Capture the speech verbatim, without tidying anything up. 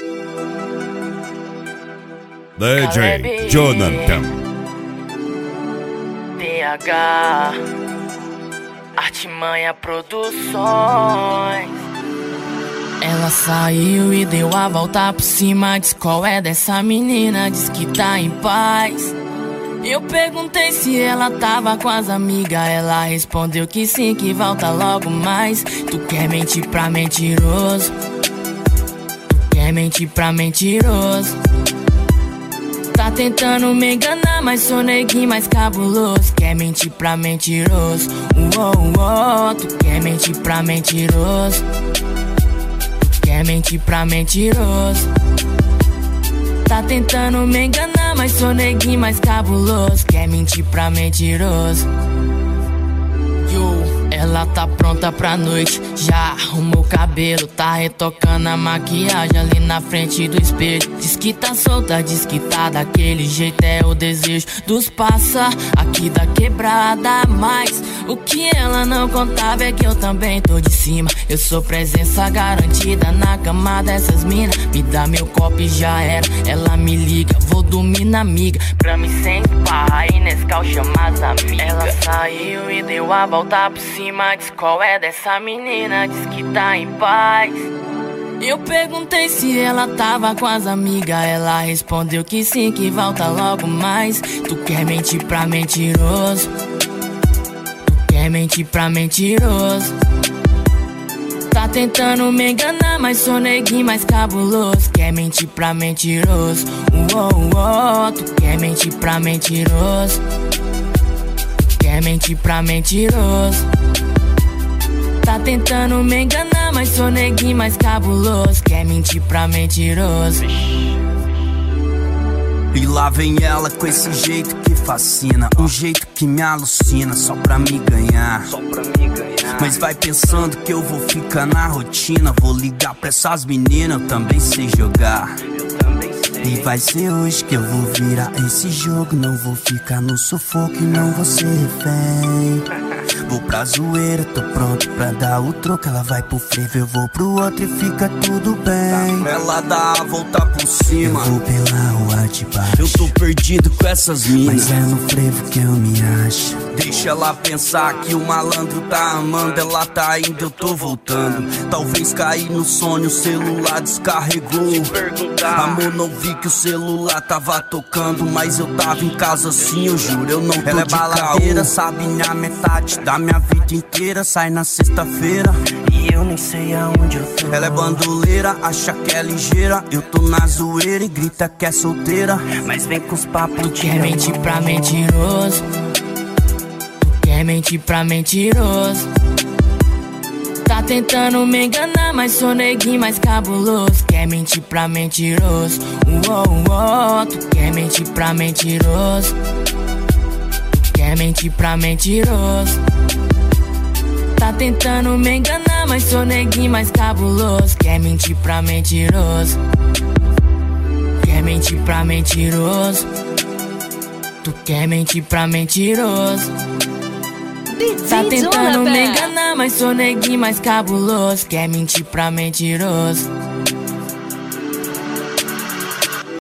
D J Jonathan T H Artimanha Produções. Ela saiu e deu a volta por cima. Diz qual é dessa menina, diz que tá em paz. Eu perguntei se ela tava com as amigas. Ela respondeu que sim, que volta logo mais. Tu quer mentir pra mentiroso, tu quer mentir pra mentiroso. Tá tentando me enganar, mas sou neguinho mais cabuloso. Quer mentir pra mentiroso, uou, uou. Tu quer mentir pra mentiroso, tu quer mentir pra mentiroso. Tá tentando me enganar, mas sou neguinho mais cabuloso. Quer mentir pra mentiroso. Yo. Ela tá pronta pra noite, já arrumou o cabelo, tá retocando a maquiagem ali na frente do espelho. Diz que tá solta, diz que tá daquele jeito, é o desejo dos passa aqui da quebrada. Mas o que ela não contava é que eu também tô de cima. Eu sou presença garantida na cama dessas minas. Me dá meu copo e já era, ela me liga, vou dormir na amiga. Pra mim sem parra e Nescau chama as amigas. Ela saiu e deu a volta por cima. Diz qual é dessa menina, diz que tá em paz. Eu perguntei se ela tava com as amigas. Ela respondeu que sim, que volta logo mais. Tu quer mentir pra mentiroso, tu quer mentir pra mentiroso. Tá tentando me enganar, mas sou neguinho mais cabuloso. Quer mentir pra mentiroso, uou, uou. Tu quer mentir pra mentiroso, tu quer mentir pra mentiroso. Tá tentando me enganar, mas sou neguinho mais cabuloso. Quer mentir pra mentiroso. E lá vem ela com esse jeito que fascina, um jeito que me alucina, só pra me ganhar. Só pra me ganhar. Mas vai pensando que eu vou ficar na rotina. Vou ligar pra essas meninas, eu também sei jogar. E vai ser hoje que eu vou virar esse jogo. Não vou ficar no sufoco e não vou ser refém. Vou pra zoeira, tô pronto pra dar o troco. Ela vai pro frevo, eu vou pro outro e fica tudo bem. Ela dá a volta por cima, eu vou pela rua de baixo. Eu tô perdido com essas minas, mas é no frevo que eu me acho. Deixa ela pensar que o malandro tá amando. Ela tá indo, eu tô voltando. Talvez caí no sonho, o celular descarregou. Amor, não vi que o celular tava tocando, mas eu tava em casa assim, eu juro, eu não tô. Ela é baladeira, sabe minha metade da minha vida inteira. Sai na sexta-feira e eu nem sei aonde eu tô. Ela é bandoleira, acha que é ligeira. Eu tô na zoeira e grita que é solteira, mas vem com os papos. Tu quer mentir pra mentiroso, tu quer mentir pra mentiroso. Tá tentando me enganar, mas sou neguinho mais cabuloso. Quer mentir pra mentiroso, uou, uou. Tu quer mentir pra mentiroso, tu quer mentir pra mentiroso. Tá tentando me enganar, mas sou neguinho mais cabuloso. Quer mentir pra mentiroso, quer mentir pra mentiroso. Tu quer mentir pra mentiroso. Tá tentando me enganar, mas sou neguinho mais cabuloso. Quer mentir pra mentiroso.